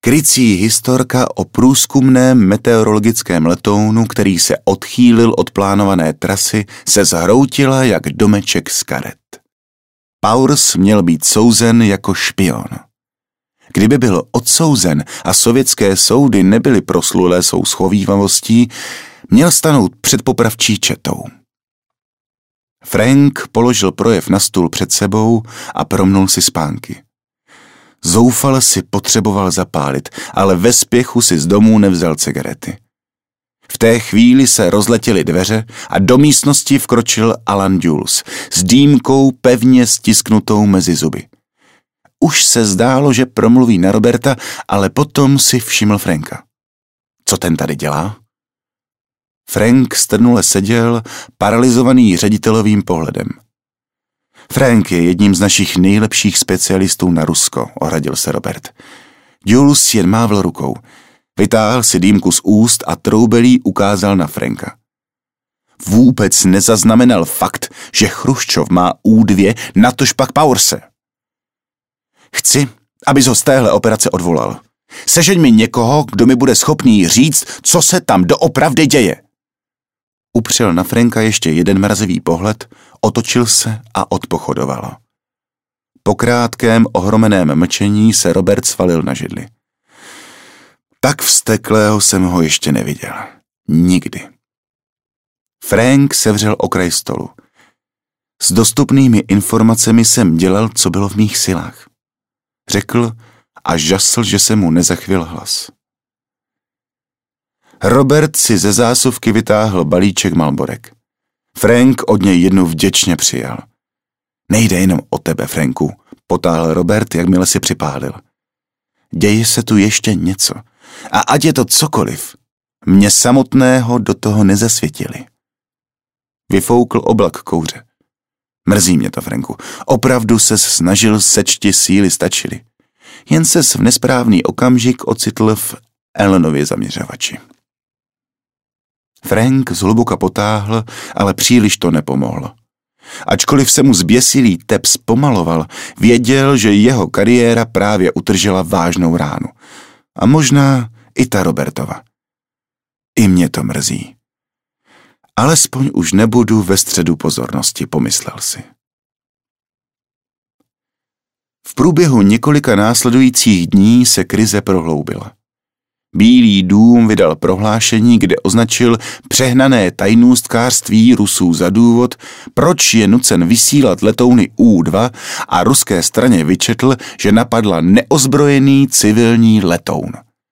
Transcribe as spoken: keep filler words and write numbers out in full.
Krycí historka o průzkumném meteorologickém letounu, který se odchýlil od plánované trasy, se zhroutila jak domeček z karet. Powers měl být souzen jako špion. Kdyby byl odsouzen a sovětské soudy nebyly proslulé svou schovívavostí, měl stanout před popravčí četou. Frank položil projev na stůl před sebou a promnul si spánky. Zoufale si potřeboval zapálit, ale ve spěchu si z domů nevzal cigarety. V té chvíli se rozletěly dveře a do místnosti vkročil Alan Dulles s dýmkou pevně stisknutou mezi zuby. Už se zdálo, že promluví na Roberta, ale potom si všiml Franka. Co ten tady dělá? Frank strnule seděl, paralyzovaný ředitelovým pohledem. Frank je jedním z našich nejlepších specialistů na Rusko, ohradil se Robert. Dulles jen mávl rukou. Vytáhl si dýmku z úst a troubelí ukázal na Franka. Vůbec nezaznamenal fakt, že Chruščov má ú dva, natož pak Powerse. Chci, abys ho z téhle operace odvolal. Sežeň mi někoho, kdo mi bude schopný říct, co se tam doopravdy děje. Upřel na Franka ještě jeden mrazivý pohled, otočil se a odpochodoval. Po krátkém ohromeném mlčení se Robert svalil na židli. Tak vzteklého jsem ho ještě neviděl. Nikdy. Frank sevřel okraj stolu. S dostupnými informacemi jsem dělal, co bylo v mých silách. Řekl a žasl, že se mu nezachvěl hlas. Robert si ze zásuvky vytáhl balíček Marlborek. Frank od něj jednu vděčně přijal. Nejde jenom o tebe, Franku, potáhl Robert, jakmile si připálil. Děje se tu ještě něco. A ať je to cokoliv, mě samotného do toho nezasvětili. Vyfoukl oblak kouře. Mrzí mě to, Franku. Opravdu ses snažil, sečti síly stačily. Jen ses v nesprávný okamžik ocitl v Allenově zaměřovači. Frank zhluboka potáhl, ale příliš to nepomohlo. Ačkoliv se mu zběsilý tep zpomaloval, věděl, že jeho kariéra právě utržela vážnou ránu. A možná i ta Robertova. I mě to mrzí. Alespoň už nebudu ve středu pozornosti, pomyslel si. V průběhu několika následujících dní se krize prohloubila. Bílý dům vydal prohlášení, kde označil přehnané tajnůstkářství Rusů za důvod, proč je nucen vysílat letouny ú dva a ruské straně vyčetl, že napadla neozbrojený civilní letoun.